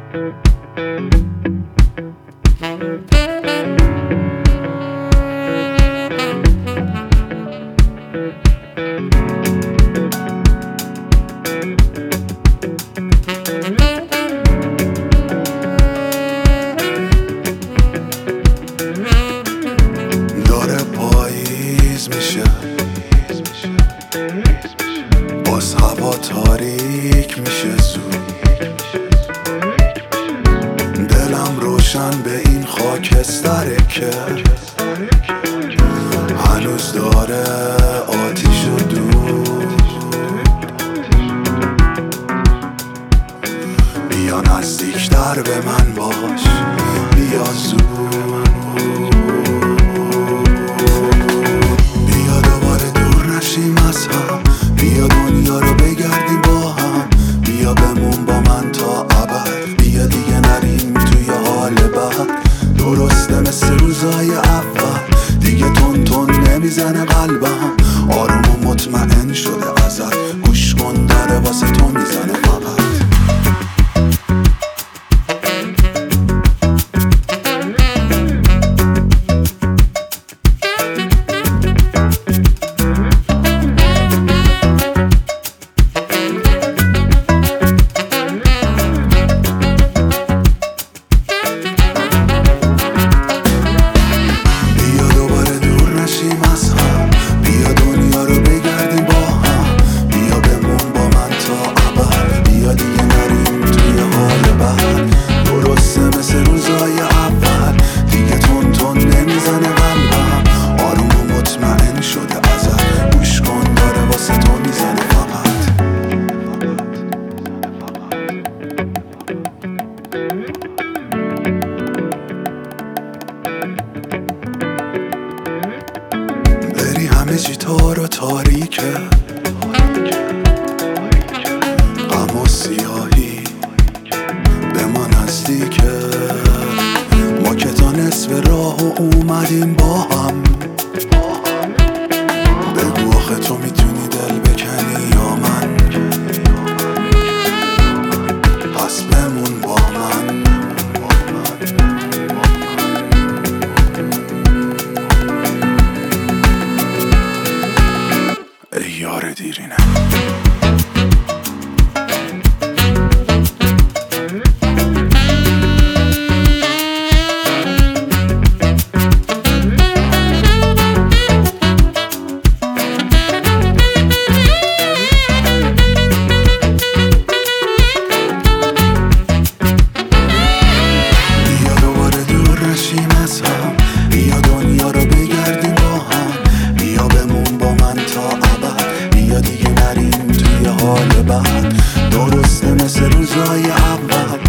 داره پاییز میشه، باز هوا تاریک میشه زود. دلم روشن به این خاکستره که هنوز داره آتیش و دود. بیا نزدیکتر به من باش، بیا زود. بیا دوباره دور نشیم از هم، بیا دنیا رو بگردیم با هم. بیا بمون با من تا ابد، بیا دیگه نریم توی حال بد. درسته مثل روزای اول، دیگه تون تون نمیزنه قلبم. آروم و مطمئن شده ازت، گوش کن داره واسه تو میزنه فقط. همه چی تار و تاریکه، غم و سیاهی به ما نزدیکه. ما که تا نصف راه و اومدیم با هم. بگو آخه تو میتونی دل بکنی یا من؟ پس بمون با من. ای یار دیرینه. بیا دوباره دور نشیم از هم، بیا دنیا رو بگردیم با هم. بیا بمون با من تا ابد، بیا دیگه نریم توی حال بد. درسته مثل روزای اول،